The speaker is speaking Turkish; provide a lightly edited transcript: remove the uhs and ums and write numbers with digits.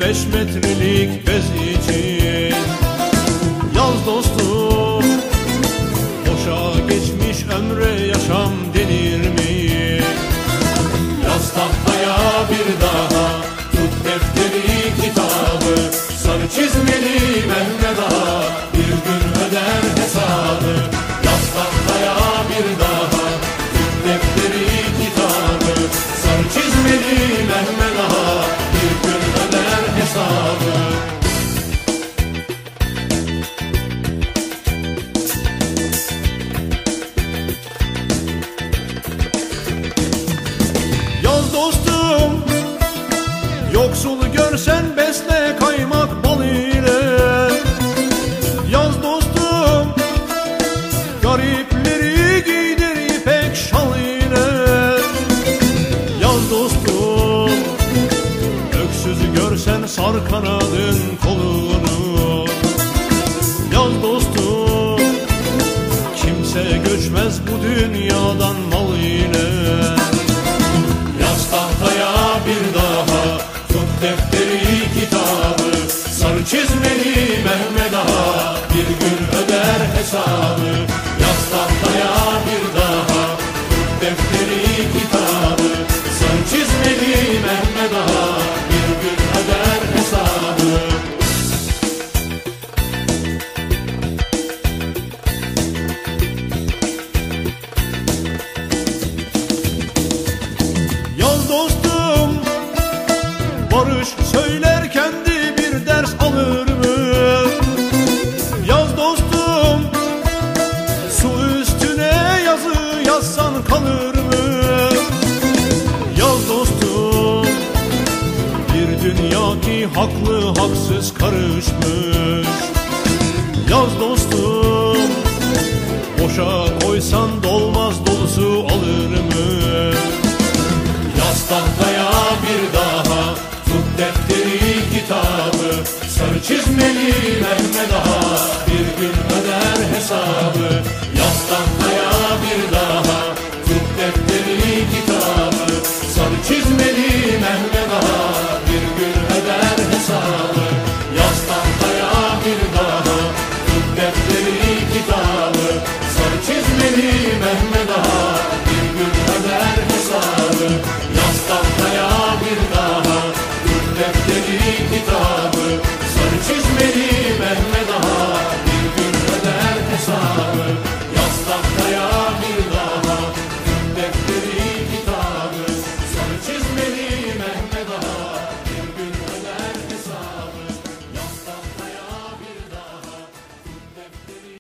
5 metrelik bez için. Yaz dostum, boşa geçmiş ömre yaşam denir mi? Yaz tahtaya bir daha, tut defteri kitabı, sarı çizmeli Mehmet Ağa bir gün öder hesabı. Yaz tahtaya bir daha, tut defteri kitabı, sarı çizmeli Mehmet Ağa bir gün öder hesabı. Yaz dostum, yoksul görsen besle kaymak bal ile. Yaz dostum, garipleri giydir ipek şal ile. Yaz dostum, öksüzü görsen sar kanadın kolunu. Yaz dostum, kimse göçmez bu dünyadan mal ile. Yaz tahtaya bir daha, tut defteri kitabı, sarı çizmeli Mehmet Ağa bir gün öder hesabı. Yaz tahtaya bir daha, tut defteri kitabı, sarı çizmeli Mehmet Ağa bir gün öder hesabı. Yaz dostum, barış söyler kendi bir ders alır mı? Yaz dostum, su üstüne yazı yazsan kalır mı? Yaz dostum, bir dünya ki haklı haksız karışmış. Yaz dostum, boşa koysan dolmaz dolusu alır mı? Yaz tahtaya bir daha, tut defteri kitabı, sarı çizmeli Mehmet Ağa bir gün öder hesabı.